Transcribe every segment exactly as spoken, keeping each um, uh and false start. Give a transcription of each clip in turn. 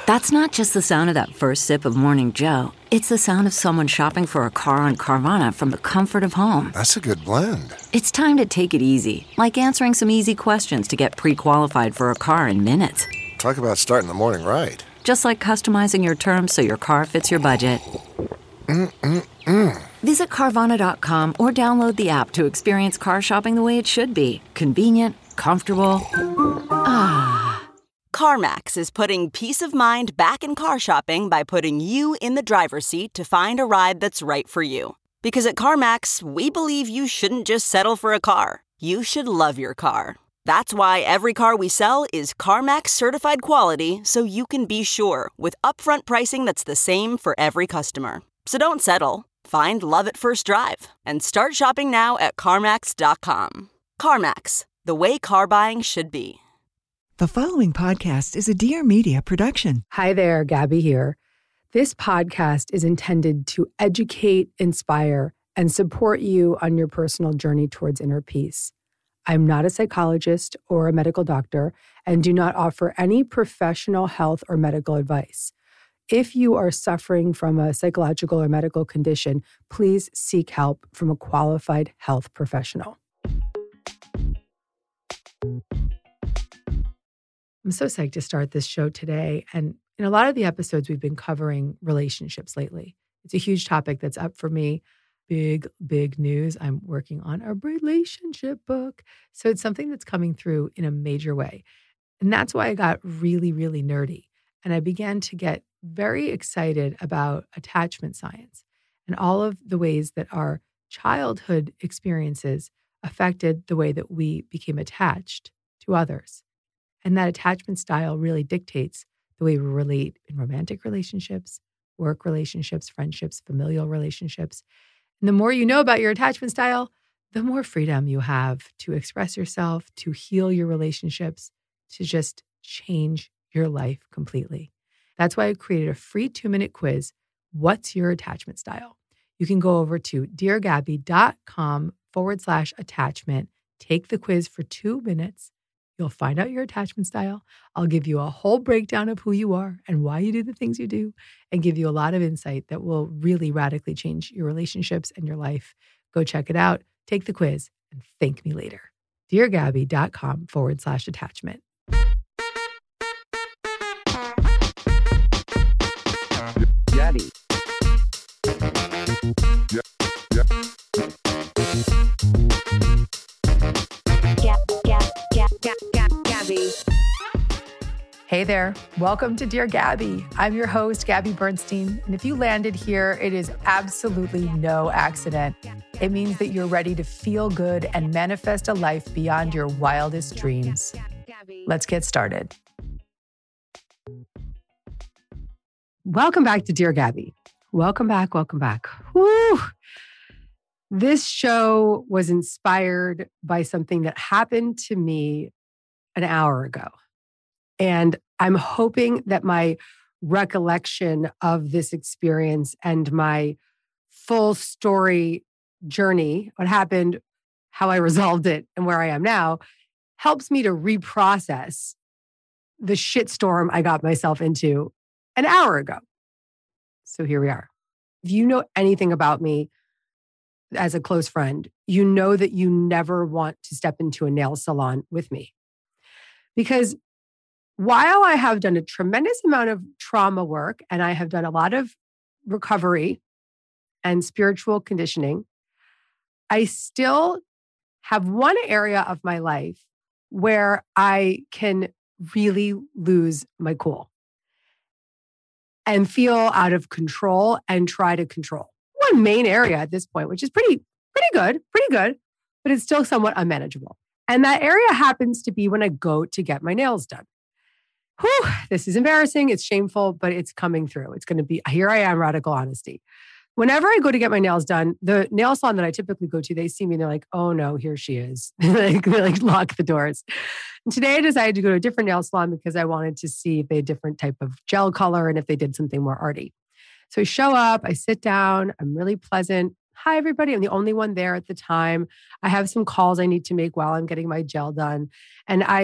That's not just the sound of that first sip of Morning Joe. It's the sound of someone shopping for a car on Carvana from the comfort of home. That's a good blend. It's time to take it easy, like answering some easy questions to get pre-qualified for a car in minutes. Talk about starting the morning right. Just like customizing your terms so your car fits your budget. Mm-mm-mm. Visit Carvana dot com or download the app to experience car shopping the way it should be. Convenient, comfortable. Ah. CarMax is putting peace of mind back in car shopping by putting you in the driver's seat to find a ride that's right for you. Because at CarMax, we believe you shouldn't just settle for a car. You should love your car. That's why every car we sell is CarMax certified quality, so you can be sure with upfront pricing that's the same for every customer. So don't settle. Find love at first drive and start shopping now at CarMax dot com. CarMax, the way car buying should be. The following podcast is a Dear Media production. Hi there, Gabby here. This podcast is intended to educate, inspire, and support you on your personal journey towards inner peace. I'm not a psychologist or a medical doctor and do not offer any professional health or medical advice. If you are suffering from a psychological or medical condition, please seek help from a qualified health professional. I'm so psyched to start this show today. And in a lot of the episodes, we've been covering relationships lately. It's a huge topic that's up for me. Big, big news. I'm working on a relationship book. So it's something that's coming through in a major way. And that's why I got really, really nerdy. And I began to get very excited about attachment science and all of the ways that our childhood experiences affected the way that we became attached to others. And that attachment style really dictates the way we relate in romantic relationships, work relationships, friendships, familial relationships. And the more you know about your attachment style, the more freedom you have to express yourself, to heal your relationships, to just change your life completely. That's why I created a free two-minute quiz, What's Your Attachment Style? You can go over to deargabby.com forward slash attachment, take the quiz for two minutes. You'll find out your attachment style. I'll give you a whole breakdown of who you are and why you do the things you do, and give you a lot of insight that will really radically change your relationships and your life. Go check it out. Take the quiz and thank me later. deargabby.com forward slash attachment. Gabby. Yeah, yeah. Gab, Gab, Gab, Gab, Gab, Gabby. Hey there. Welcome to Dear Gabby. I'm your host, Gabby Bernstein. And if you landed here, it is absolutely no accident. It means that you're ready to feel good and manifest a life beyond your wildest dreams. Let's get started. Welcome back to Dear Gabby. Welcome back, welcome back. Woo! This show was inspired by something that happened to me an hour ago. And I'm hoping that my recollection of this experience and my full story journey, what happened, how I resolved it, and where I am now, helps me to reprocess the shitstorm I got myself into an hour ago. So here we are. If you know anything about me as a close friend, you know that you never want to step into a nail salon with me. Because while I have done a tremendous amount of trauma work and I have done a lot of recovery and spiritual conditioning, I still have one area of my life where I can really lose my cool and feel out of control and try to control. One main area at this point, which is pretty, pretty good, pretty good, but it's still somewhat unmanageable. And that area happens to be when I go to get my nails done. Whew, this is embarrassing. It's shameful, but it's coming through. It's going to be, here I am, radical honesty. Whenever I go to get my nails done, the nail salon that I typically go to, they see me and they're like, oh no, here she is. They like lock the doors. And today I decided to go to a different nail salon because I wanted to see if they had a different type of gel color and if they did something more arty. So I show up, I sit down, I'm really pleasant. Hi, everybody. I'm the only one there at the time. I have some calls I need to make while I'm getting my gel done. And I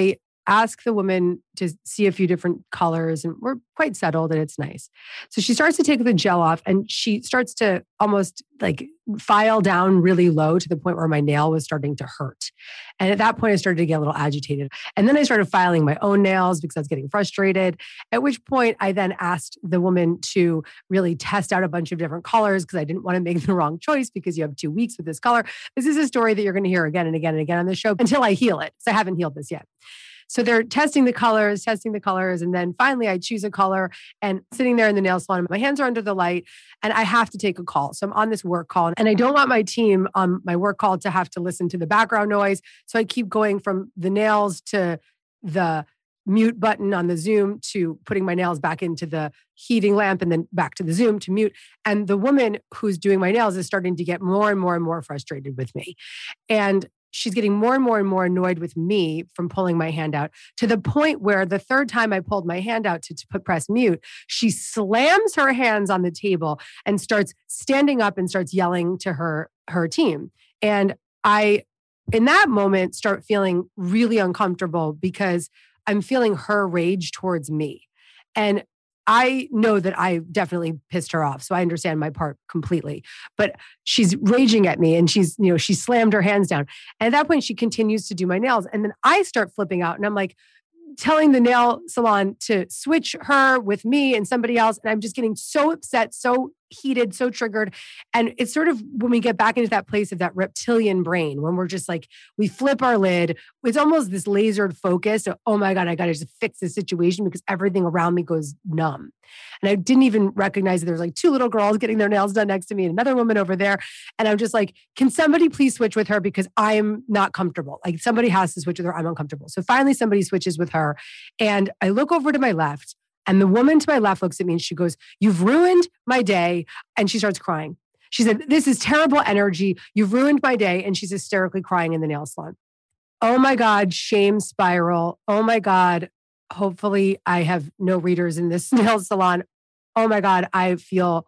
ask the woman to see a few different colors, and we're quite settled and it's nice. So she starts to take the gel off and she starts to almost like file down really low to the point where my nail was starting to hurt. And at that point, I started to get a little agitated. And then I started filing my own nails because I was getting frustrated. At which point, I then asked the woman to really test out a bunch of different colors because I didn't want to make the wrong choice because you have two weeks with this color. This is a story that you're going to hear again and again and again on the show until I heal it. So I haven't healed this yet. So they're testing the colors, testing the colors. And then finally I choose a color and sitting there in the nail salon, my hands are under the light and I have to take a call. So I'm on this work call and I don't want my team on my work call to have to listen to the background noise. So I keep going from the nails to the mute button on the Zoom to putting my nails back into the heating lamp and then back to the Zoom to mute. And the woman who's doing my nails is starting to get more and more and more frustrated with me. And she's getting more and more and more annoyed with me from pulling my hand out to the point where the third time I pulled my hand out to, to put press mute, she slams her hands on the table and starts standing up and starts yelling to her, her team. And I, in that moment, start feeling really uncomfortable because I'm feeling her rage towards me. And I know that I definitely pissed her off. So I understand my part completely, but she's raging at me and she's, you know, she slammed her hands down. And at that point she continues to do my nails. And then I start flipping out and I'm like telling the nail salon to switch her with me and somebody else. And I'm just getting so upset, so heated, so triggered. And it's sort of when we get back into that place of that reptilian brain, when we're just like, we flip our lid, it's almost this lasered focus of, oh my God, I got to just fix this situation because everything around me goes numb. And I didn't even recognize that there's like two little girls getting their nails done next to me and another woman over there. And I'm just like, can somebody please switch with her because I'm not comfortable. Like somebody has to switch with her. I'm uncomfortable. So finally somebody switches with her. And I look over to my left and the woman to my left looks at me and she goes, "You've ruined my day." And she starts crying. She said, "This is terrible energy. You've ruined my day." And she's hysterically crying in the nail salon. Oh my God, shame spiral. Oh my God. Hopefully I have no readers in this nail salon. Oh my God, I feel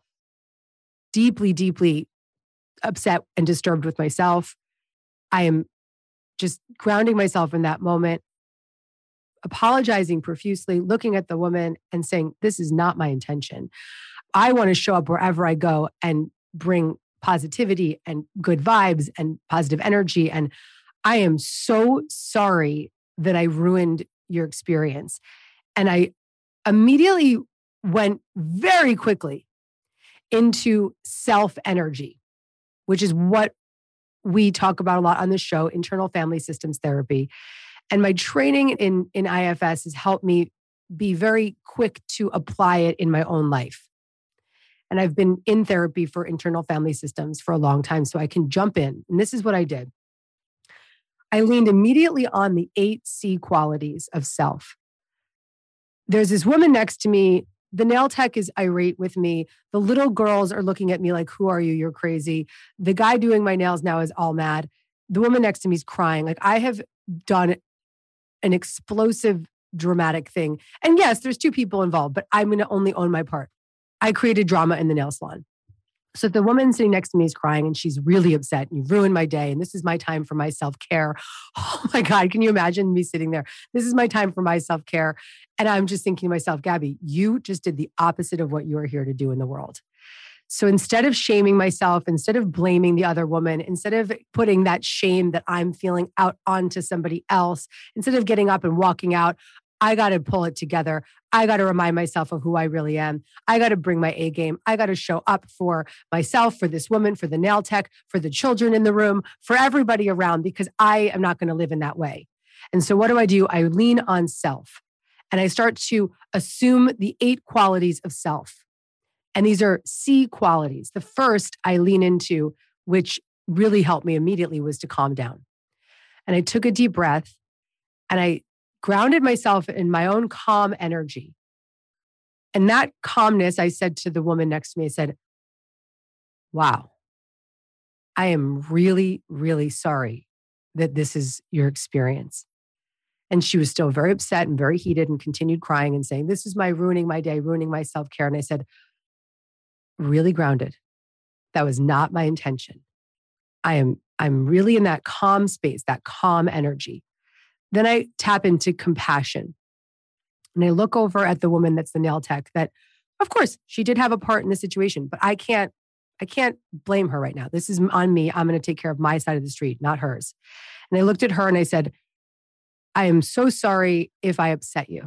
deeply, deeply upset and disturbed with myself. I am just grounding myself in that moment, apologizing profusely, looking at the woman and saying, this is not my intention. I want to show up wherever I go and bring positivity and good vibes and positive energy. And I am so sorry that I ruined your experience. And I immediately went very quickly into self energy, which is what we talk about a lot on the show, internal family systems therapy. And my training in, in I F S has helped me be very quick to apply it in my own life. And I've been in therapy for internal family systems for a long time, so I can jump in. And this is what I did. I leaned immediately on the eight C qualities of self. There's this woman next to me. The nail tech is irate with me. The little girls are looking at me like, who are you? You're crazy. The guy doing my nails now is all mad. The woman next to me is crying. Like I have done an explosive, dramatic thing. And yes, there's two people involved, but I'm going to only own my part. I created drama in the nail salon. So the woman sitting next to me is crying and she's really upset. And you ruined my day. And this is my time for my self-care. Oh my God, can you imagine me sitting there? This is my time for my self-care. And I'm just thinking to myself, Gabby, you just did the opposite of what you are here to do in the world. So instead of shaming myself, instead of blaming the other woman, instead of putting that shame that I'm feeling out onto somebody else, instead of getting up and walking out, I got to pull it together. I got to remind myself of who I really am. I got to bring my A game. I got to show up for myself, for this woman, for the nail tech, for the children in the room, for everybody around, because I am not going to live in that way. And so what do I do? I lean on self and I start to assume the eight qualities of self. And these are C qualities. The first I lean into, which really helped me immediately, was to calm down. And I took a deep breath and I grounded myself in my own calm energy. And that calmness, I said to the woman next to me, I said, wow, I am really, really sorry that this is your experience. And she was still very upset and very heated and continued crying and saying, this is my ruining my day, ruining my self-care. And I said, really grounded. That was not my intention. I am, I'm really in that calm space, that calm energy. Then I tap into compassion. And I look over at the woman that's the nail tech that, of course, she did have a part in the situation, but I can't, I can't blame her right now. This is on me. I'm going to take care of my side of the street, not hers. And I looked at her and I said, I am so sorry if I upset you.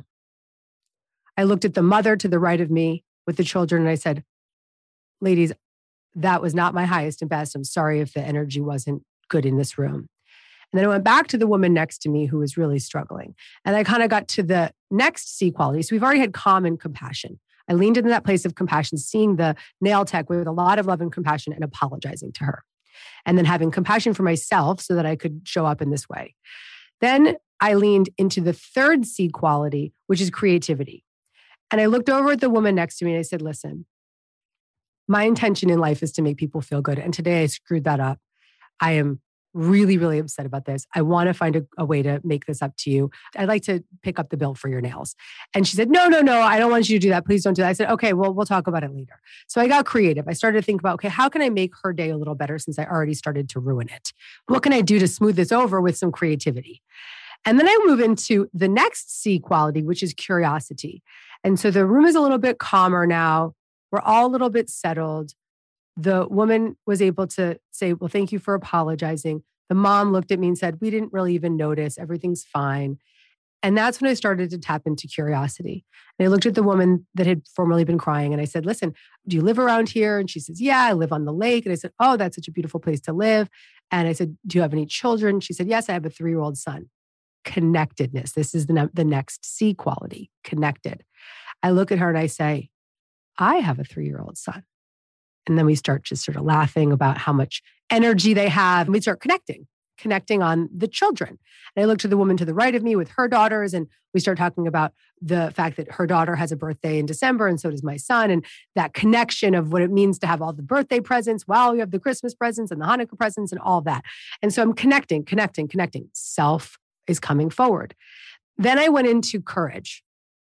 I looked at the mother to the right of me with the children and I said, ladies, that was not my highest and best. I'm sorry if the energy wasn't good in this room. And then I went back to the woman next to me who was really struggling. And I kind of got to the next C quality. So we've already had calm and compassion. I leaned into that place of compassion, seeing the nail tech with a lot of love and compassion and apologizing to her. And then having compassion for myself so that I could show up in this way. Then I leaned into the third C quality, which is creativity. And I looked over at the woman next to me and I said, listen, my intention in life is to make people feel good. And today I screwed that up. I am really, really upset about this. I want to find a, a way to make this up to you. I'd like to pick up the bill for your nails. And she said, no, no, no, I don't want you to do that. Please don't do that. I said, okay, well, we'll talk about it later. So I got creative. I started to think about, okay, how can I make her day a little better since I already started to ruin it? What can I do to smooth this over with some creativity? And then I move into the next C quality, which is curiosity. And so the room is a little bit calmer now. We're all a little bit settled. The woman was able to say, well, thank you for apologizing. The mom looked at me and said, we didn't really even notice. Everything's fine. And that's when I started to tap into curiosity. And I looked at the woman that had formerly been crying and I said, listen, do you live around here? And she says, yeah, I live on the lake. And I said, oh, that's such a beautiful place to live. And I said, do you have any children? She said, yes, I have a three-year-old son. Connectedness. This is the, ne- the next C quality, connected. I look at her and I say, I have a three-year-old son. And then we start just sort of laughing about how much energy they have. And we start connecting, connecting on the children. And I look to the woman to the right of me with her daughters. And we start talking about the fact that her daughter has a birthday in December. And so does my son. And that connection of what it means to have all the birthday presents while you have the Christmas presents and the Hanukkah presents and all that. And so I'm connecting, connecting, connecting. Self is coming forward. Then I went into courage.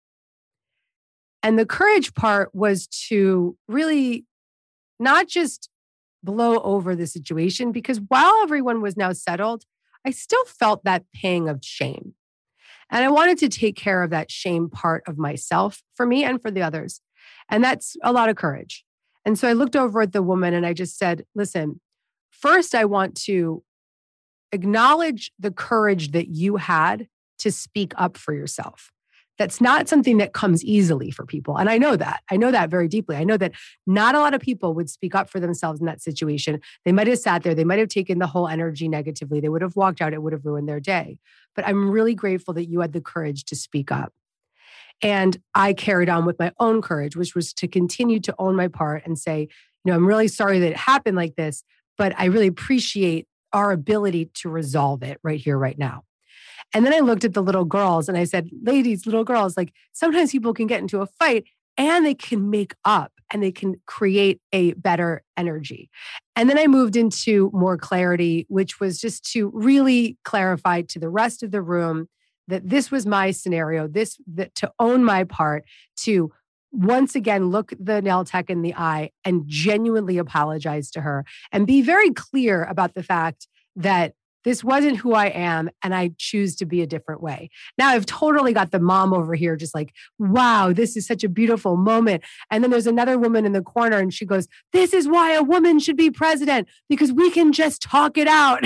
And the courage part was to really not just blow over the situation, because while everyone was now settled, I still felt that pang of shame. And I wanted to take care of that shame part of myself for me and for the others. And that's a lot of courage. And so I looked over at the woman and I just said, listen, first I want to acknowledge the courage that you had to speak up for yourself. That's not something that comes easily for people. And I know that. I know that very deeply. I know that not a lot of people would speak up for themselves in that situation. They might have sat there. They might have taken the whole energy negatively. They would have walked out. It would have ruined their day. But I'm really grateful that you had the courage to speak up. And I carried on with my own courage, which was to continue to own my part and say, you know, I'm really sorry that it happened like this, but I really appreciate our ability to resolve it right here, right now. And then I looked at the little girls and I said, ladies, little girls, like sometimes people can get into a fight and they can make up and they can create a better energy. And then I moved into more clarity, which was just to really clarify to the rest of the room that this was my scenario, this that to own my part, to once again look the nail tech in the eye and genuinely apologize to her and be very clear about the fact that this wasn't who I am, and I choose to be a different way. Now I've totally got the mom over here just like, wow, this is such a beautiful moment. And then there's another woman in the corner and she goes, this is why a woman should be president, because we can just talk it out.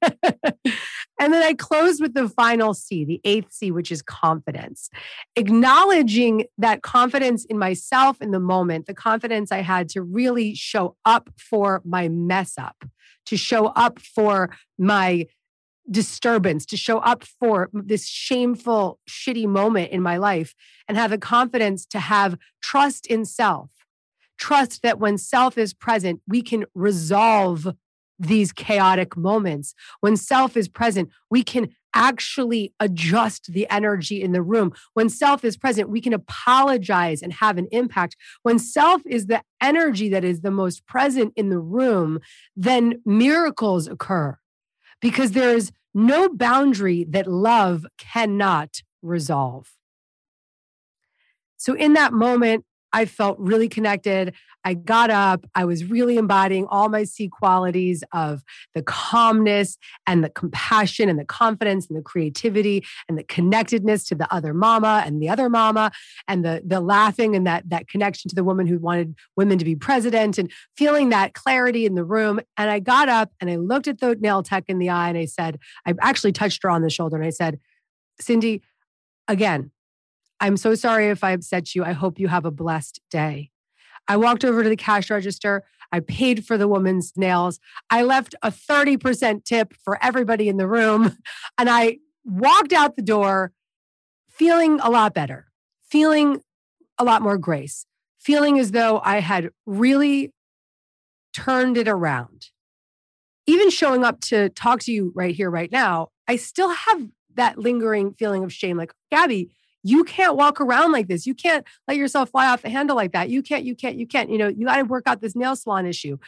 And then I closed with the final C, the eighth C, which is confidence. Acknowledging that confidence in myself in the moment, the confidence I had to really show up for my mess up, to show up for my disturbance, to show up for this shameful, shitty moment in my life, and have the confidence to have trust in self. Trust that when self is present, we can resolve these chaotic moments. When self is present, we can actually adjust the energy in the room. When self is present, we can apologize and have an impact. When self is the energy that is the most present in the room, then miracles occur, because there is no boundary that love cannot resolve. So in that moment, I felt really connected. I got up. I was really embodying all my C qualities of the calmness and the compassion and the confidence and the creativity and the connectedness to the other mama and the other mama and the, the laughing and that, that connection to the woman who wanted women to be president and feeling that clarity in the room. And I got up and I looked at the nail tech in the eye and I said, I actually touched her on the shoulder and I said, Cindy, again, I'm so sorry if I upset you. I hope you have a blessed day. I walked over to the cash register. I paid for the woman's nails. I left a thirty percent tip for everybody in the room. And I walked out the door feeling a lot better, feeling a lot more grace, feeling as though I had really turned it around. Even showing up to talk to you right here, right now, I still have that lingering feeling of shame. Like, Gabby, you can't walk around like this. You can't let yourself fly off the handle like that. You can't, you can't, you can't, you know, you got to work out this nail salon issue.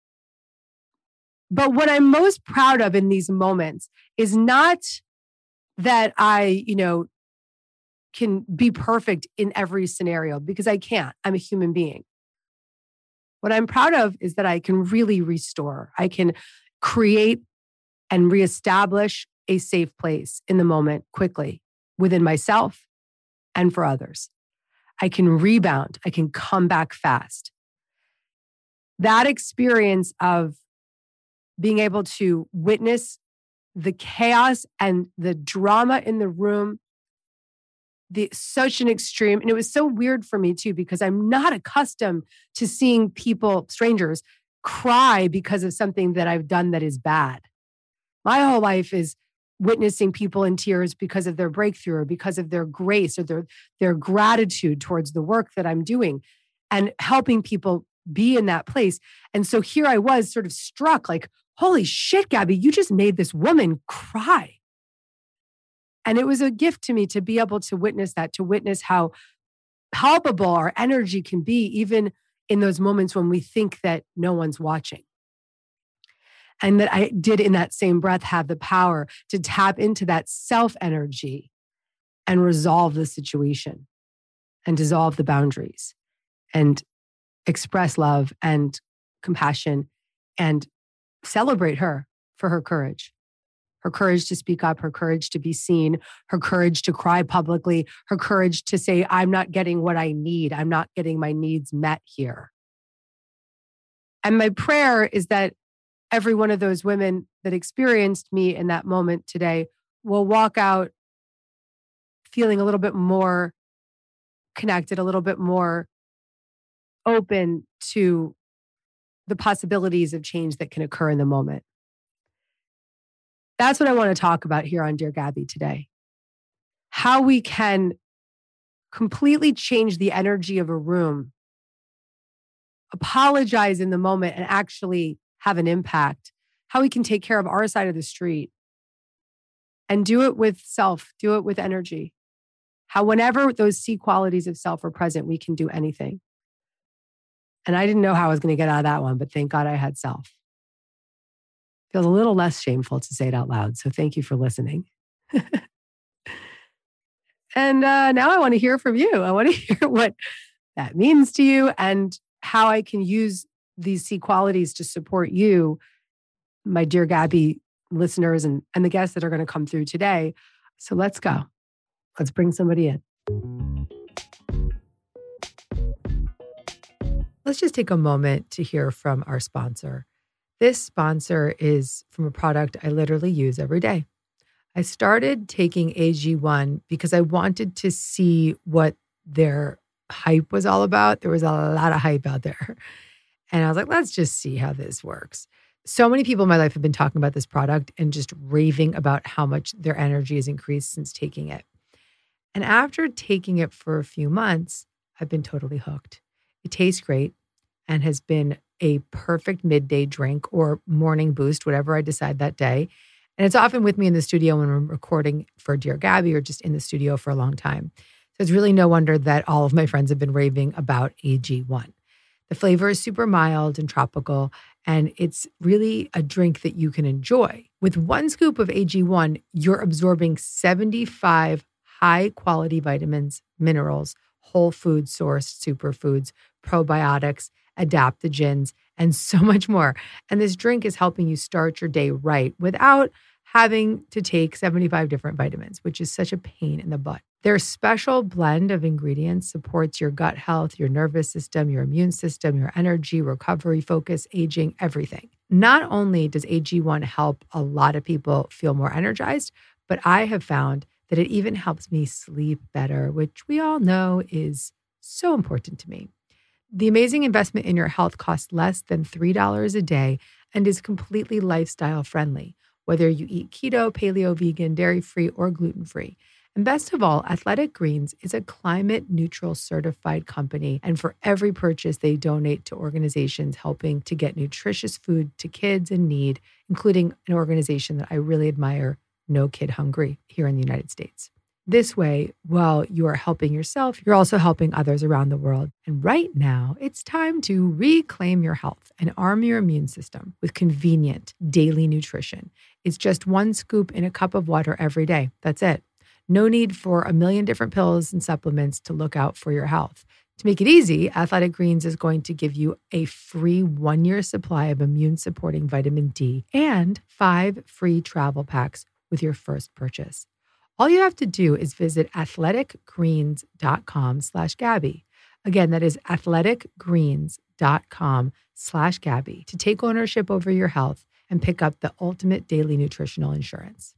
But what I'm most proud of in these moments is not that I, you know, can be perfect in every scenario, because I can't. I'm a human being. What I'm proud of is that I can really restore. I can create and reestablish a safe place in the moment quickly within myself and for others. I can rebound. I can come back fast. That experience of being able to witness the chaos and the drama in the room, the such an extreme, and it was so weird for me too, because I'm not accustomed to seeing people, strangers, cry because of something that I've done that is bad. My whole life is witnessing people in tears because of their breakthrough or because of their grace or their, their gratitude towards the work that I'm doing and helping people be in that place. And so here I was sort of struck like, holy shit, Gabby, you just made this woman cry. And it was a gift to me to be able to witness that, to witness how palpable our energy can be, even in those moments when we think that no one's watching. And that I did in that same breath have the power to tap into that self energy and resolve the situation and dissolve the boundaries and express love and compassion and celebrate her for her courage. Her courage to speak up, her courage to be seen, her courage to cry publicly, her courage to say, I'm not getting what I need. I'm not getting my needs met here. And my prayer is that every one of those women that experienced me in that moment today will walk out feeling a little bit more connected, a little bit more open to the possibilities of change that can occur in the moment. That's what I want to talk about here on Dear Gabby today. How we can completely change the energy of a room, apologize in the moment and actually have an impact. How we can take care of our side of the street and do it with self, do it with energy. How whenever those C qualities of self are present, we can do anything. And I didn't know how I was going to get out of that one, but thank God I had self. Feels a little less shameful to say it out loud. So thank you for listening. And uh, now I want to hear from you. I want to hear what that means to you and how I can use these C qualities to support you, my Dear Gabby listeners and, and the guests that are going to come through today. So let's go. Let's bring somebody in. Let's just take a moment to hear from our sponsor. This sponsor is from a product I literally use every day. I started taking A G one because I wanted to see what their hype was all about. There was a lot of hype out there. And I was like, let's just see how this works. So many people in my life have been talking about this product and just raving about how much their energy has increased since taking it. And after taking it for a few months, I've been totally hooked. It tastes great and has been a perfect midday drink or morning boost, whatever I decide that day. And it's often with me in the studio when I'm recording for Dear Gabby or just in the studio for a long time. So it's really no wonder that all of my friends have been raving about A G one. The flavor is super mild and tropical, and it's really a drink that you can enjoy. With one scoop of A G one, you're absorbing seventy-five high-quality vitamins, minerals, whole food sourced superfoods, probiotics, adaptogens, and so much more. And this drink is helping you start your day right without having to take seventy-five different vitamins, which is such a pain in the butt. Their special blend of ingredients supports your gut health, your nervous system, your immune system, your energy, recovery, focus, aging, everything. Not only does A G one help a lot of people feel more energized, but I have found that it even helps me sleep better, which we all know is so important to me. The amazing investment in your health costs less than three dollars a day and is completely lifestyle friendly, whether you eat keto, paleo, vegan, dairy-free, or gluten-free. And best of all, Athletic Greens is a climate neutral certified company. And for every purchase, they donate to organizations helping to get nutritious food to kids in need, including an organization that I really admire, No Kid Hungry, here in the United States. This way, while you are helping yourself, you're also helping others around the world. And right now, it's time to reclaim your health and arm your immune system with convenient daily nutrition. It's just one scoop in a cup of water every day. That's it. No need for a million different pills and supplements to look out for your health. To make it easy, Athletic Greens is going to give you a free one-year supply of immune-supporting vitamin D and five free travel packs with your first purchase. All you have to do is visit athleticgreens.com slash Gabby. Again, that is athleticgreens.com slash Gabby to take ownership over your health and pick up the ultimate daily nutritional insurance.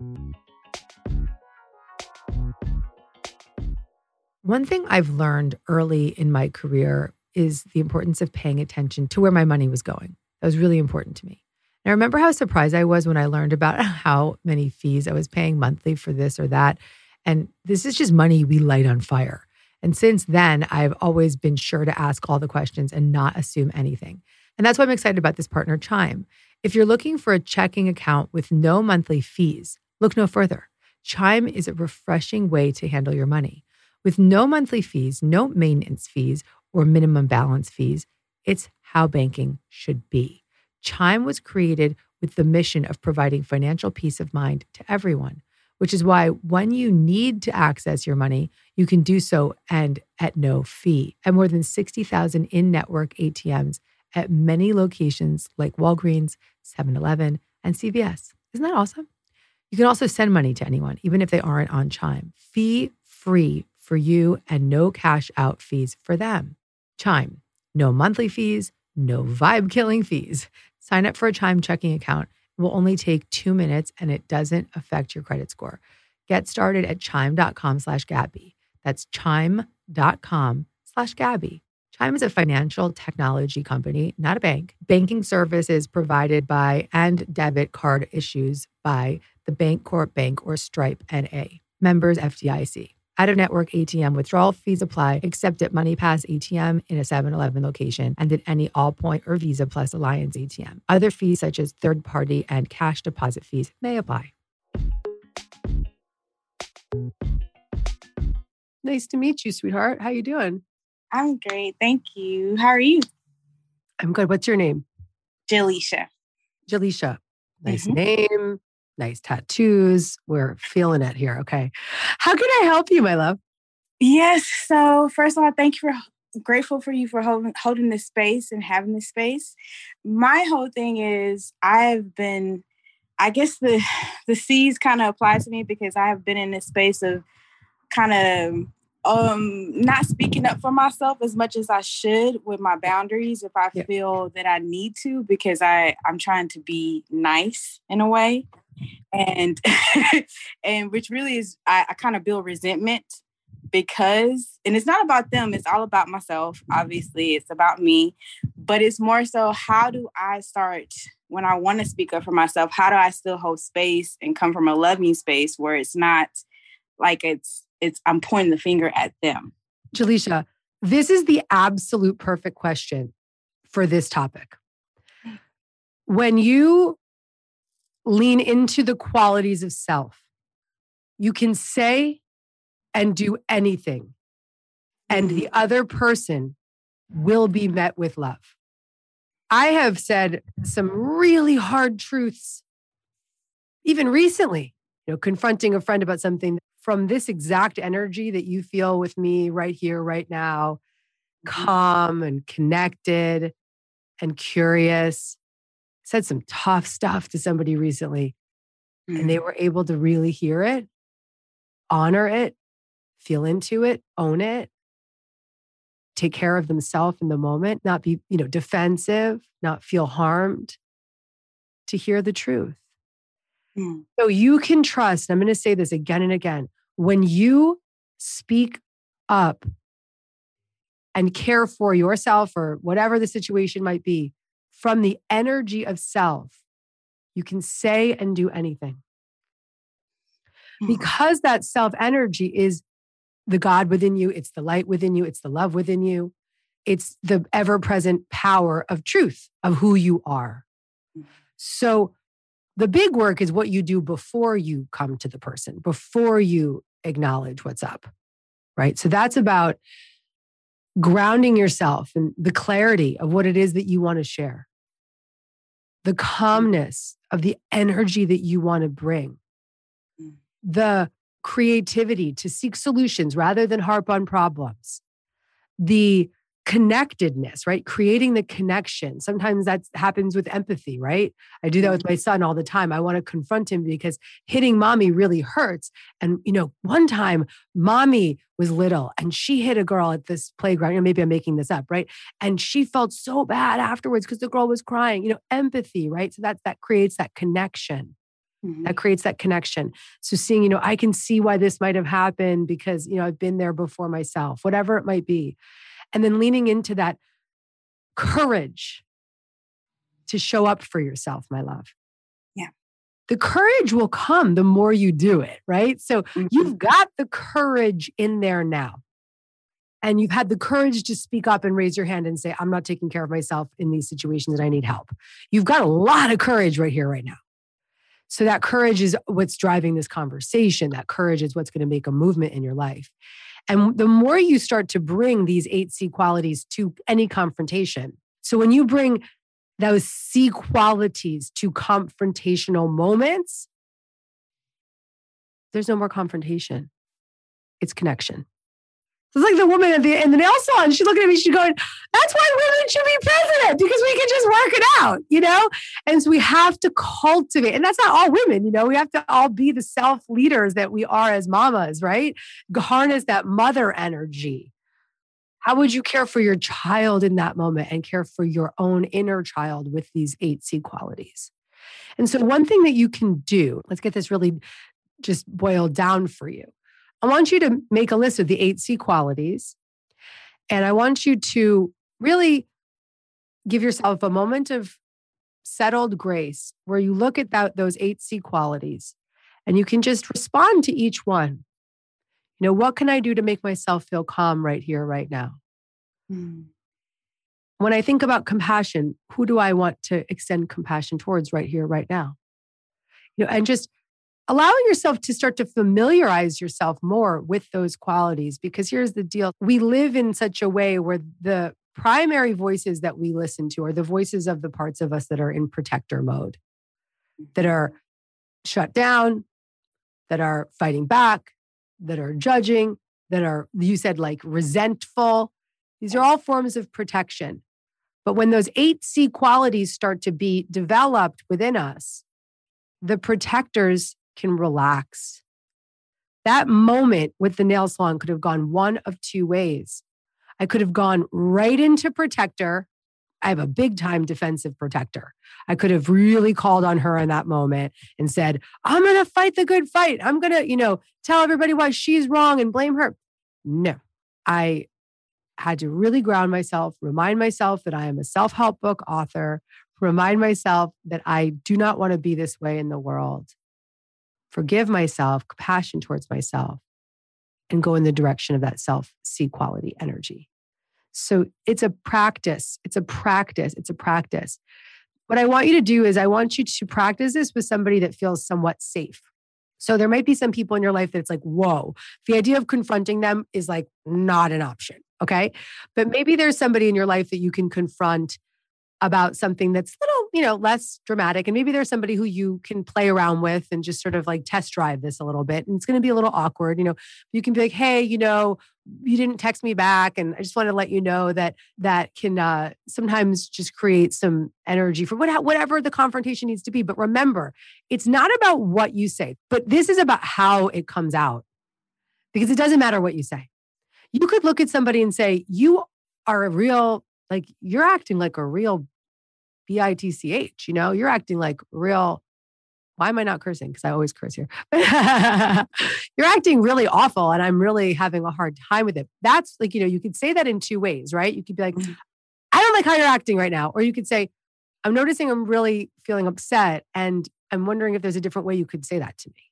One thing I've learned early in my career is the importance of paying attention to where my money was going. That was really important to me. And I remember how surprised I was when I learned about how many fees I was paying monthly for this or that. And this is just money we light on fire. And since then, I've always been sure to ask all the questions and not assume anything. And that's why I'm excited about this partner, Chime. If you're looking for a checking account with no monthly fees, look no further. Chime is a refreshing way to handle your money. With no monthly fees, no maintenance fees, or minimum balance fees, it's how banking should be. Chime was created with the mission of providing financial peace of mind to everyone, which is why when you need to access your money, you can do so and at no fee. At more than sixty thousand in-network A T Ms at many locations like Walgreens, seven eleven, and C V S. Isn't that awesome? You can also send money to anyone, even if they aren't on Chime. Fee-free for you and no cash out fees for them. Chime, no monthly fees, no vibe-killing fees. Sign up for a Chime checking account. It will only take two minutes and it doesn't affect your credit score. Get started at chime.com slash Gabby. That's chime.com slash Gabby. Chime is a financial technology company, not a bank. Banking services provided by and debit card issues by the Bancorp Bank or Stripe N A. Members F D I C. Out-of-network A T M withdrawal fees apply, except at MoneyPass A T M in a seven eleven location and at any Allpoint or Visa Plus Alliance A T M. Other fees such as third-party and cash deposit fees may apply. Nice to meet you, sweetheart. How you doing? I'm great. Thank you. How are you? I'm good. What's your name? Jaleisha. Jaleisha. Nice Mhm. name. Nice tattoos. We're feeling it here. Okay. How can I help you, my love? Yes. So first of all, thank you for grateful for you for holding, holding this space and having this space. My whole thing is I've been, I guess the the C's kind of apply to me because I have been in this space of kind of um not speaking up for myself as much as I should with my boundaries if I Yeah. feel that I need to, because I I'm trying to be nice in a way. And and which really is I, I kind of build resentment because, and it's not about them, it's all about myself. Obviously, it's about me, but it's more so how do I start when I want to speak up for myself? How do I still hold space and come from a loving space where it's not like it's it's I'm pointing the finger at them? Jaleisha, this is the absolute perfect question for this topic. When you lean into the qualities of self, you can say and do anything, and the other person will be met with love. I have said some really hard truths, even recently, you know, confronting a friend about something from this exact energy that you feel with me right here, right now, calm and connected and curious. Said some tough stuff to somebody recently, mm-hmm. and they were able to really hear it, honor it, feel into it, own it, take care of themselves in the moment, not be, you know, defensive, not feel harmed, to hear the truth. Mm. So you can trust, I'm going to say this again and again, when you speak up and care for yourself or whatever the situation might be, from the energy of self, you can say and do anything. Because that self energy is the God within you, it's the light within you, it's the love within you, it's the ever-present power of truth of who you are. So the big work is what you do before you come to the person, before you acknowledge what's up, right? So that's about grounding yourself in the clarity of what it is that you want to share, the calmness of the energy that you want to bring, the creativity to seek solutions rather than harp on problems, the connectedness, right? Creating the connection. Sometimes that happens with empathy, right? I do that with my son all the time. I want to confront him because hitting mommy really hurts. And, you know, one time mommy was little and she hit a girl at this playground. You know, maybe I'm making this up, right? And she felt so bad afterwards because the girl was crying, you know, empathy, right? So that, that creates that connection. Mm-hmm. That creates that connection. So seeing, you know, I can see why this might have happened because, you know, I've been there before myself, whatever it might be. And then leaning into that courage to show up for yourself, my love. Yeah. The courage will come the more you do it, right? So mm-hmm. you've got the courage in there now. And you've had the courage to speak up and raise your hand and say, I'm not taking care of myself in these situations and I need help. You've got a lot of courage right here, right now. So that courage is what's driving this conversation. That courage is what's going to make a movement in your life. And the more you start to bring these eight C qualities to any confrontation. So when you bring those C qualities to confrontational moments, there's no more confrontation. It's connection. It's like the woman at the, in the nail salon. She's looking at me. She's going, that's why women should be president, because we can just work it out, you know? And so we have to cultivate, and that's not all women, you know, we have to all be the self leaders that we are as mamas, right? Harness that mother energy. How would you care for your child in that moment and care for your own inner child with these eight C qualities? And so one thing that you can do, let's get this really just boiled down for you. I want you to make a list of the eight C qualities. And I want you to really give yourself a moment of settled grace where you look at that, those eight C qualities and you can just respond to each one. You know, what can I do to make myself feel calm right here, right now? Mm. When I think about compassion, who do I want to extend compassion towards right here, right now? You know, and just allowing yourself to start to familiarize yourself more with those qualities, because here's the deal. We live in such a way where the primary voices that we listen to are the voices of the parts of us that are in protector mode, that are shut down, that are fighting back, that are judging, that are, you said, like resentful. These are all forms of protection. But when those eight C qualities start to be developed within us, the protectors can relax. That moment with the nail salon could have gone one of two ways. I could have gone right into protector. I have a big time defensive protector. I could have really called on her in that moment and said, I'm going to fight the good fight. I'm going to, you know, tell everybody why she's wrong and blame her. No, I had to really ground myself, remind myself that I am a self-help book author, remind myself that I do not want to be this way in the world. Forgive myself, compassion towards myself, and go in the direction of that self C quality energy. So it's a practice. It's a practice. It's a practice. What I want you to do is I want you to practice this with somebody that feels somewhat safe. So there might be some people in your life that's like, whoa, the idea of confronting them is like not an option. Okay. But maybe there's somebody in your life that you can confront about something that's a little you know, less dramatic. And maybe there's somebody who you can play around with and just sort of like test drive this a little bit. And it's going to be a little awkward. You know, you can be like, hey, you know, you didn't text me back. And I just want to let you know that that can uh, sometimes just create some energy for what, whatever the confrontation needs to be. But remember, it's not about what you say, but this is about how it comes out, because it doesn't matter what you say. You could look at somebody and say, you are a real, like, you're acting like a real B I T C H, you know, you're acting like real. Why am I not cursing? Because I always curse here. You're acting really awful and I'm really having a hard time with it. That's like, you know, you could say that in two ways, right? You could be like, I don't like how you're acting right now. Or you could say, I'm noticing I'm really feeling upset and I'm wondering if there's a different way you could say that to me.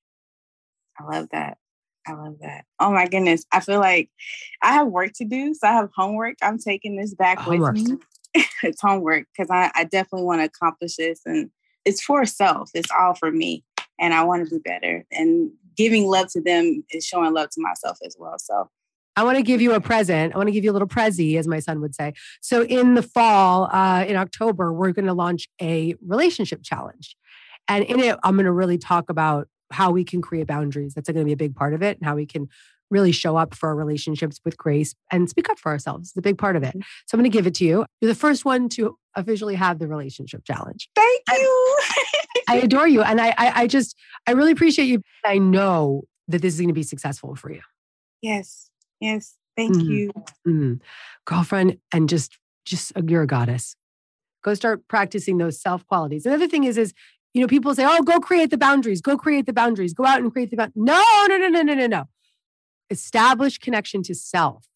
I love that. I love that. Oh my goodness. I feel like I have work to do. So I have homework. I'm taking this back Homework. with me. It's homework because I, I definitely want to accomplish this, and it's for self. It's all for me, and I want to be better. And giving love to them is showing love to myself as well. So I want to give you a present. I want to give you a little prezi, as my son would say. So in the fall, uh, in October, we're going to launch a relationship challenge, and in it, I'm going to really talk about how we can create boundaries. That's going to be a big part of it, and how we can really show up for our relationships with grace and speak up for ourselves. It's a big part of it. So I'm going to give it to you. You're the first one to officially have the relationship challenge. thank you. I adore you. And I, I, I just, I really appreciate you. I know that this is going to be successful for you. Yes. Yes. Thank Mm. you. Mm. Girlfriend, and just, just, you're a goddess. Go start practicing those self qualities. Another thing is, is, you know, people say, oh, go create the boundaries, go create the boundaries, go out and create the boundaries. No, no, no, no, no, no, no. Establish connection to self.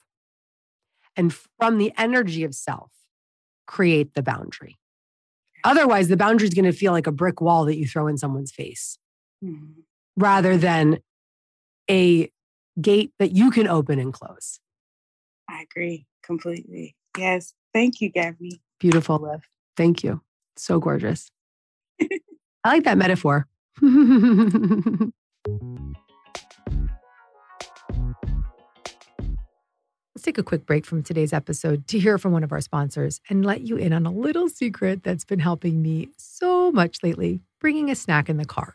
And from the energy of self, create the boundary. Otherwise, the boundary is going to feel like a brick wall that you throw in someone's face, Mm-hmm. rather than a gate that you can open and close. I agree completely. Yes. Thank you, Gabby. Beautiful, Liv. Thank you. So gorgeous. I like that metaphor. Let's take a quick break from today's episode to hear from one of our sponsors and let you in on a little secret that's been helping me so much lately, bringing a snack in the car.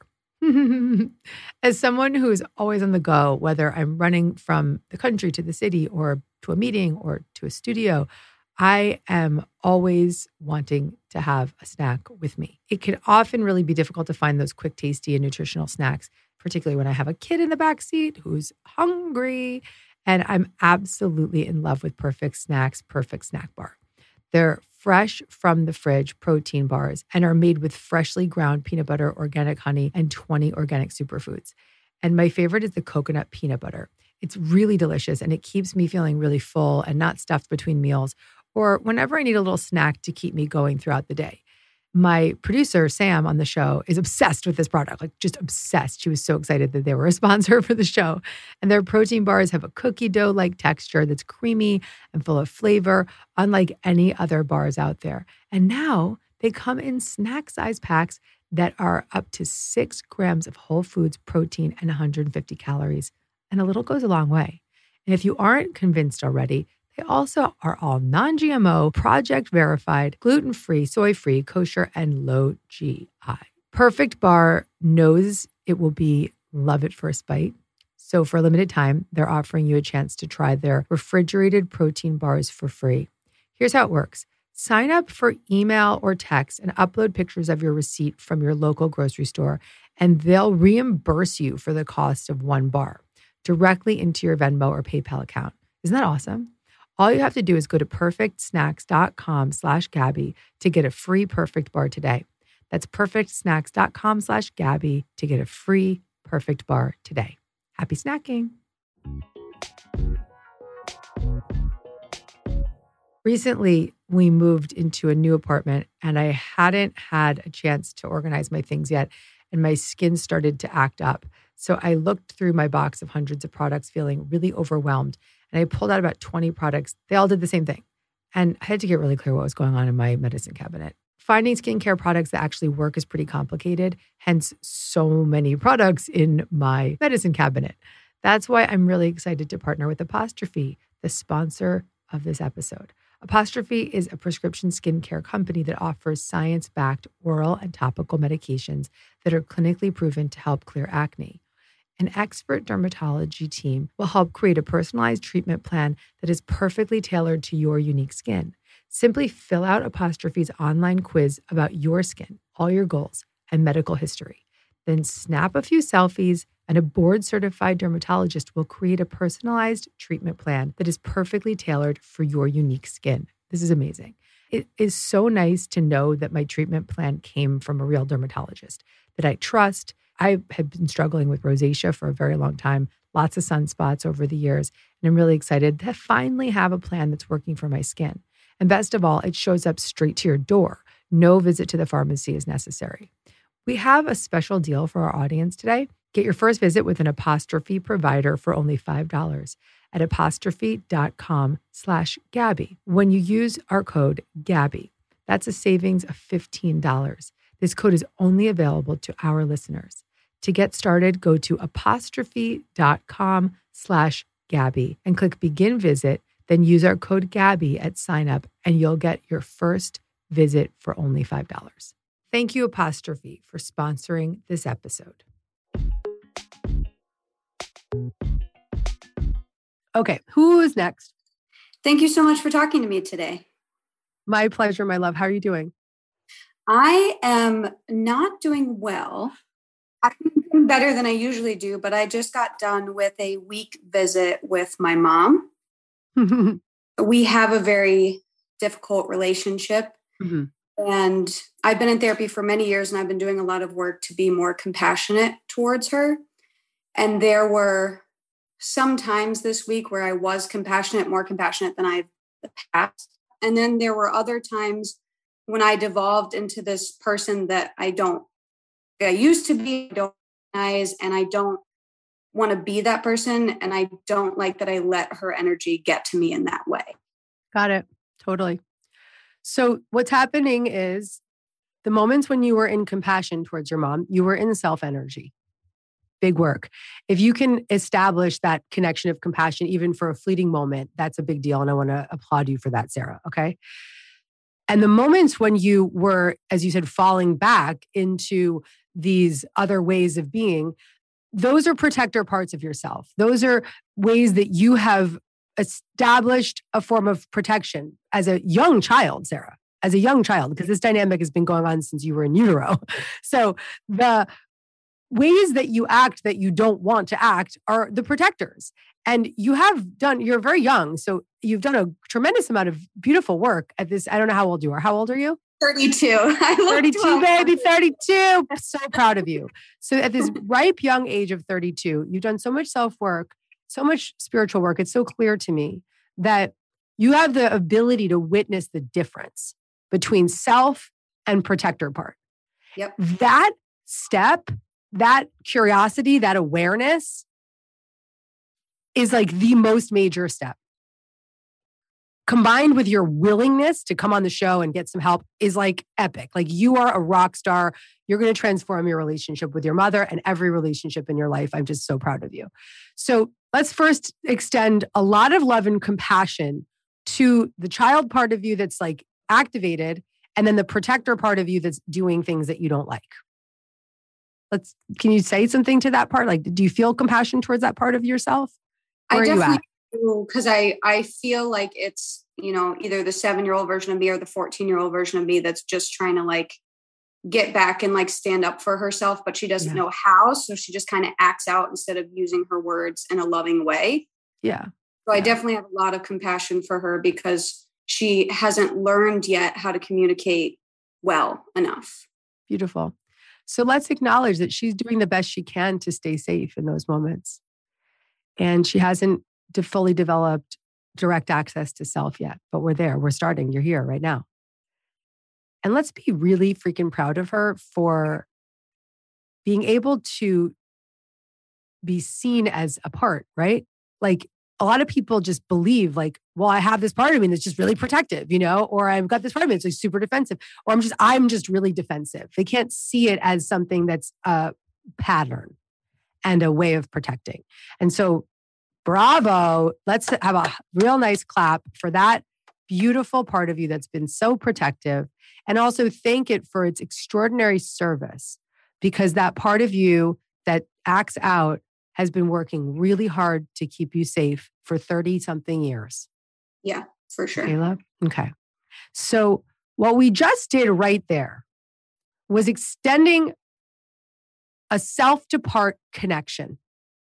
As someone who is always on the go, whether I'm running from the country to the city or to a meeting or to a studio, I am always wanting to have a snack with me. It can often really be difficult to find those quick, tasty, and nutritional snacks, particularly when I have a kid in the backseat who's hungry. And I'm absolutely in love with Perfect Snacks Perfect Snack Bar. They're fresh from the fridge protein bars and are made with freshly ground peanut butter, organic honey, and twenty organic superfoods. And my favorite is the coconut peanut butter. It's really delicious and it keeps me feeling really full and not stuffed between meals or whenever I need a little snack to keep me going throughout the day. My producer, Sam, on the show is obsessed with this product, like just obsessed. She was so excited that they were a sponsor for the show. And their protein bars have a cookie dough-like texture that's creamy and full of flavor, unlike any other bars out there. And now they come in snack-size packs that are up to six grams of whole foods protein and one hundred fifty calories. And a little goes a long way. And if you aren't convinced already, they also are all non-G M O, project verified, gluten-free, soy-free, kosher, and low G I. Perfect Bar knows it will be love at first bite. So for a limited time, they're offering you a chance to try their refrigerated protein bars for free. Here's how it works. Sign up for email or text and upload pictures of your receipt from your local grocery store, and they'll reimburse you for the cost of one bar directly into your Venmo or PayPal account. Isn't that awesome? All you have to do is go to perfectsnacks.com slash Gabby to get a free Perfect Bar today. That's perfectsnacks.com slash Gabby to get a free Perfect Bar today. Happy snacking. Recently, we moved into a new apartment and I hadn't had a chance to organize my things yet, and my skin started to act up. So I looked through my box of hundreds of products feeling really overwhelmed. And I pulled out about twenty products. They all did the same thing. And I had to get really clear what was going on in my medicine cabinet. Finding skincare products that actually work is pretty complicated, hence so many products in my medicine cabinet. That's why I'm really excited to partner with Apostrophe, the sponsor of this episode. Apostrophe is a prescription skincare company that offers science-backed oral and topical medications that are clinically proven to help clear acne. An expert dermatology team will help create a personalized treatment plan that is perfectly tailored to your unique skin. Simply fill out Apostrophe's online quiz about your skin, all your goals, and medical history. Then snap a few selfies, and a board-certified dermatologist will create a personalized treatment plan that is perfectly tailored for your unique skin. This is amazing. It is so nice to know that my treatment plan came from a real dermatologist that I trust. I have been struggling with rosacea for a very long time, lots of sunspots over the years, and I'm really excited to finally have a plan that's working for my skin. And best of all, it shows up straight to your door. No visit to the pharmacy is necessary. We have a special deal for our audience today. Get your first visit with an Apostrophe provider for only five dollars at apostrophe.com slash Gabby when you use our code Gabby. That's a savings of fifteen dollars. This code is only available to our listeners. To get started, go to apostrophe.com slash Gabby and click begin visit. Then use our code Gabby at sign up and you'll get your first visit for only five dollars. Thank you, Apostrophe, for sponsoring this episode. Okay, who is next? Thank you so much for talking to me today. My pleasure, my love. How are you doing? I am not doing well. I'm doing better than I usually do, but I just got done with a week visit with my mom. We have a very difficult relationship. Mm-hmm. And I've been in therapy for many years, and I've been doing a lot of work to be more compassionate towards her. And there were some times this week where I was compassionate, more compassionate than I've the past. And then there were other times when I devolved into this person that I don't, I used to be, I don't recognize, and I don't want to be that person. And I don't like that I let her energy get to me in that way. Got it. Totally. So what's happening is the moments when you were in compassion towards your mom, you were in self-energy. Big work. If you can establish that connection of compassion, even for a fleeting moment, that's a big deal. And I want to applaud you for that, Sarah. Okay. And the moments when you were, as you said, falling back into these other ways of being, those are protector parts of yourself. Those are ways that you have established a form of protection as a young child, Sarah, as a young child, because this dynamic has been going on since you were in utero. So the ways that you act that you don't want to act are the protectors. And you have done, you're very young, so you've done a tremendous amount of beautiful work at this. I don't know how old you are. How old are you? thirty-two. I thirty-two, baby, thirty-two. I'm so proud of you. So at this ripe young age of thirty-two, you've done so much self-work, so much spiritual work. It's so clear to me that you have the ability to witness the difference between self and protector part. Yep. That step, that curiosity, that awareness is like the most major step. Combined with your willingness to come on the show and get some help is like epic. Like you are a rock star. You're going to transform your relationship with your mother and every relationship in your life. I'm just so proud of you. So let's first extend a lot of love and compassion to the child part of you that's like activated, and then the protector part of you that's doing things that you don't like. Let's, can you say something to that part? Like, do you feel compassion towards that part of yourself? Where I are you definitely at? do, because I, I feel like it's, you know, either the seven-year-old version of me or the fourteen-year-old version of me that's just trying to like get back and like stand up for herself, but she doesn't yeah. know how. So she just kind of acts out instead of using her words in a loving way. Yeah. So yeah. I definitely have a lot of compassion for her because she hasn't learned yet how to communicate well enough. Beautiful. So let's acknowledge that she's doing the best she can to stay safe in those moments. And she hasn't de- fully developed direct access to self yet, but we're there. We're starting. You're here right now. And let's be really freaking proud of her for being able to be seen as a part, right? Like a lot of people just believe like, well, I have this part of me that's just really protective, you know, or I've got this part of me that's like super defensive, or I'm just, I'm just really defensive. They can't see it as something that's a pattern and a way of protecting. And so bravo, let's have a real nice clap for that beautiful part of you that's been so protective, and also thank it for its extraordinary service, because that part of you that acts out has been working really hard to keep you safe for thirty something years. Yeah, for sure. Okay, love? Okay. So what we just did right there was extending a self-to-part connection.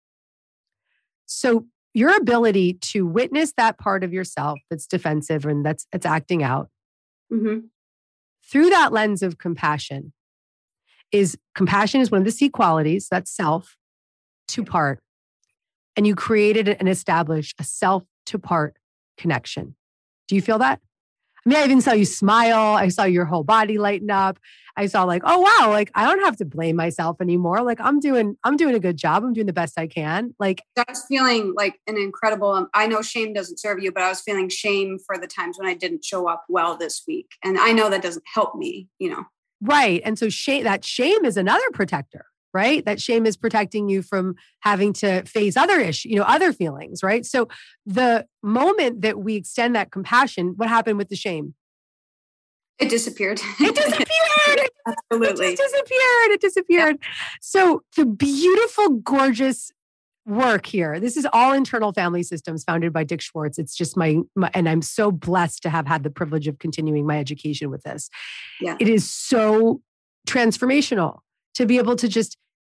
So your ability to witness that part of yourself that's defensive and that's, that's acting out Mm-hmm. through that lens of compassion is compassion is one of the C qualities, that's self to part. And you created and established a self to part connection. Do you feel that? I mean, I even saw you smile. I saw your whole body lighten up. I saw like, oh wow, like I don't have to blame myself anymore. Like I'm doing, I'm doing a good job. I'm doing the best I can. Like I was feeling like an incredible, um, I know shame doesn't serve you, but I was feeling shame for the times when I didn't show up well this week. And I know that doesn't help me, you know. right. And so shame, that shame is another protector, right? That shame is protecting you from having to face other issues, you know, other feelings, right? So the moment that we extend that compassion, what happened with the shame? It disappeared. It disappeared. It Absolutely. It just disappeared. It disappeared. Yeah. So the beautiful, gorgeous work here. This is all internal family systems founded by Dick Schwartz. It's just my, my, and I'm so blessed to have had the privilege of continuing my education with this. Yeah. It is so transformational to be able to just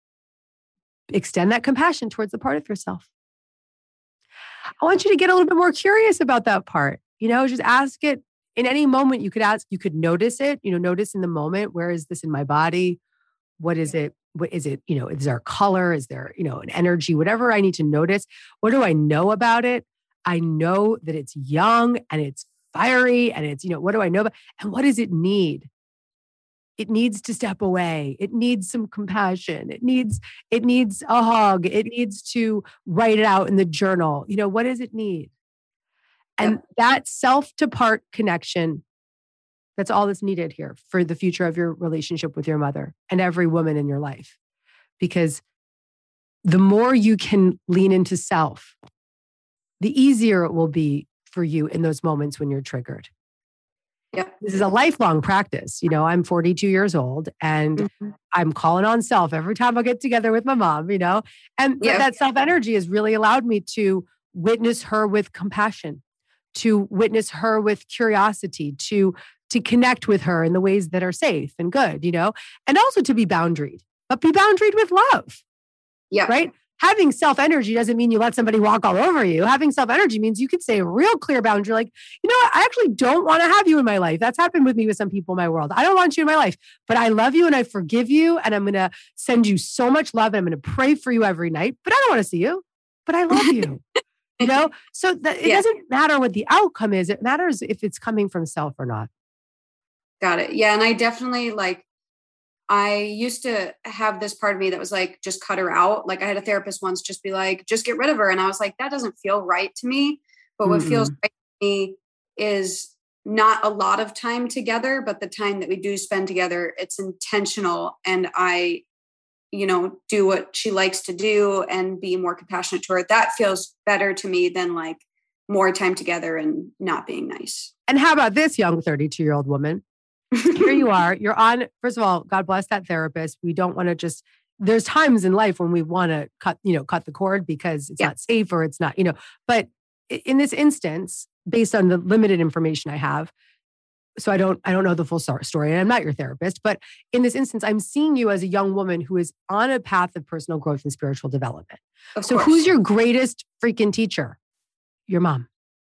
extend that compassion towards the part of yourself. I want you to get a little bit more curious about that part. You know, just ask it in any moment. You could ask, you could notice it, you know, notice in the moment, where is this in my body? What is it? What is it? You know, is there a color? Is there, you know, an energy, whatever I need to notice? What do I know about it? I know that it's young and it's fiery and it's, you know, what do I know about? And what does it need? It needs to step away. It needs some compassion. It needs, it needs a hug. It needs to write it out in the journal. You know, what does it need? And yep. that self to part connection, that's all that's needed here for the future of your relationship with your mother and every woman in your life. Because the more you can lean into self, the easier it will be for you in those moments when you're triggered. Yeah. This is a lifelong practice. You know, I'm forty-two years old and mm-hmm. I'm calling on self every time I get together with my mom, you know, and yeah. that self energy has really allowed me to witness her with compassion, to witness her with curiosity, to, to connect with her in the ways that are safe and good, you know, and also to be boundaried, but be boundaried with love. Yeah. Right. Having self energy doesn't mean you let somebody walk all over you. Having self energy means you could say a real clear boundary, like, you know what? I actually don't want to have you in my life. That's happened with me with some people in my world. I don't want you in my life, but I love you and I forgive you. And I'm going to send you so much love. And I'm going to pray for you every night, but I don't want to see you, but I love you. You know, so that it yeah. doesn't matter what the outcome is. It matters if it's coming from self or not. Got it. Yeah. And I definitely like, I used to have this part of me that was like, just cut her out. Like I had a therapist once just be like, just get rid of her. And I was like, that doesn't feel right to me. But what mm-hmm. feels right to me is not a lot of time together, but the time that we do spend together, it's intentional. And I, you know, do what she likes to do and be more compassionate to her. That feels better to me than like more time together and not being nice. And how about this young thirty-two year old woman? Here you are. You're on, first of all, God bless that therapist. We don't want to just, there's times in life when we want to cut, you know, cut the cord because it's yeah. not safe or it's not, you know, but in this instance, based on the limited information I have, so I don't, I don't know the full story and I'm not your therapist, but in this instance, I'm seeing you as a young woman who is on a path of personal growth and spiritual development. Of so course. Who's your greatest freaking teacher? Your mom.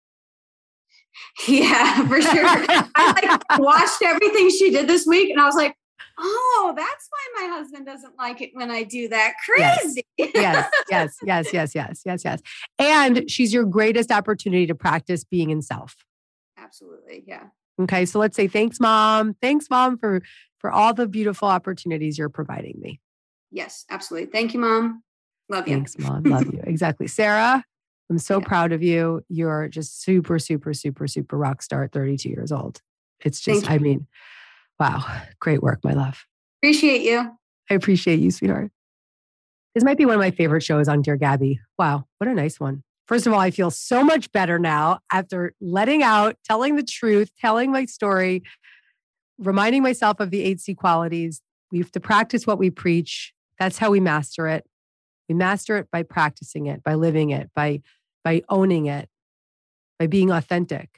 Yeah, for sure. I like watched everything she did this week and I was like, oh, that's why my husband doesn't like it when I do that. Crazy. Yes, yes, yes, yes, yes, yes, yes, yes. And she's your greatest opportunity to practice being in self. Absolutely. Yeah. Okay. So let's say, thanks, mom. Thanks, mom, for, for all the beautiful opportunities you're providing me. Yes, absolutely. Thank you, mom. Love you. Thanks, mom. Love you. Exactly. Sarah, I'm so yeah. proud of you. You're just super, super, super, super rock star at thirty-two years old. It's just, I mean, wow. Great work, my love. Appreciate you. I appreciate you, sweetheart. This might be one of my favorite shows on Dear Gabby. Wow. What a nice one. First of all, I feel so much better now after letting out, telling the truth, telling my story, reminding myself of the eight C qualities. We have to practice what we preach. That's how we master it. We master it by practicing it, by living it, by, by owning it, by being authentic.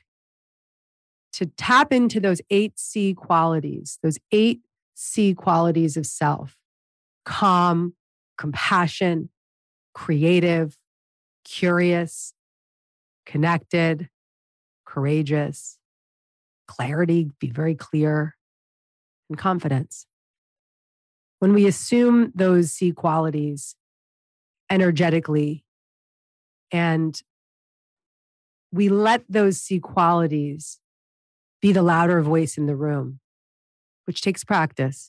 To tap into those eight C qualities, those eight C qualities of self: calm, compassion, creative, curious, connected, courageous, clarity, be very clear, and confidence. When we assume those C qualities energetically and we let those C qualities be the louder voice in the room, which takes practice.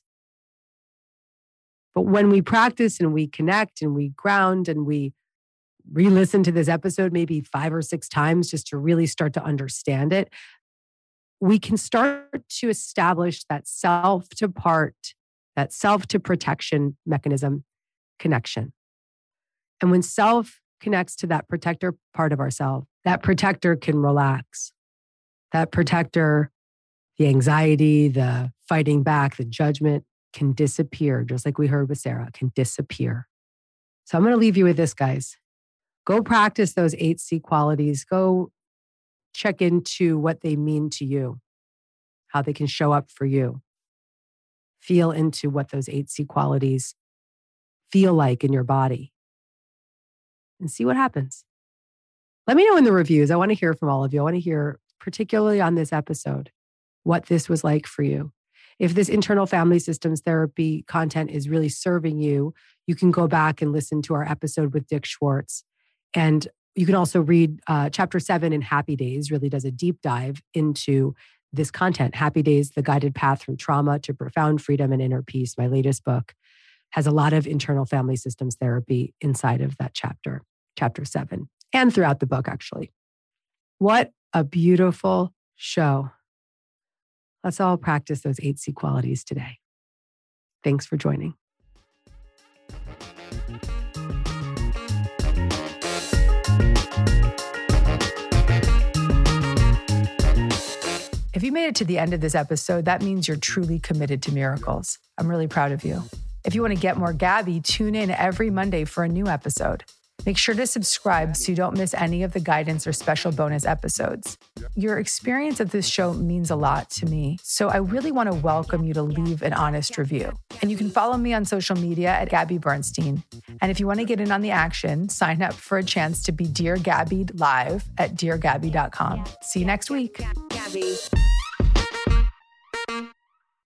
But when we practice and we connect and we ground and we re-listen to this episode maybe five or six times just to really start to understand it, we can start to establish that self to part, that self to protection mechanism connection. And when self connects to that protector part of ourselves, that protector can relax. That protector, the anxiety, the fighting back, the judgment can disappear, just like we heard with Sarah, can disappear. So I'm going to leave you with this, guys. Go practice those eight C qualities. Go check into what they mean to you, how they can show up for you. Feel into what those eight C qualities feel like in your body and see what happens. Let me know in the reviews. I want to hear from all of you. I want to hear, particularly on this episode, what this was like for you. If this internal family systems therapy content is really serving you, you can go back and listen to our episode with Dick Schwartz. And you can also read uh, chapter seven in Happy Days, really does a deep dive into this content. Happy Days, The Guided Path from Trauma to Profound Freedom and Inner Peace, my latest book, has a lot of internal family systems therapy inside of that chapter, chapter seven, and throughout the book, actually. What a beautiful show. Let's all practice those eight C qualities today. Thanks for joining. If you made it to the end of this episode, that means you're truly committed to miracles. I'm really proud of you. If you want to get more Gabby, tune in every Monday for a new episode. Make sure to subscribe so you don't miss any of the guidance or special bonus episodes. Your experience of this show means a lot to me, so I really want to welcome you to leave an honest review. And you can follow me on social media at Gabby Bernstein. And if you want to get in on the action, sign up for a chance to be Dear Gabby live at dear gabby dot com. See you next week. Gabby.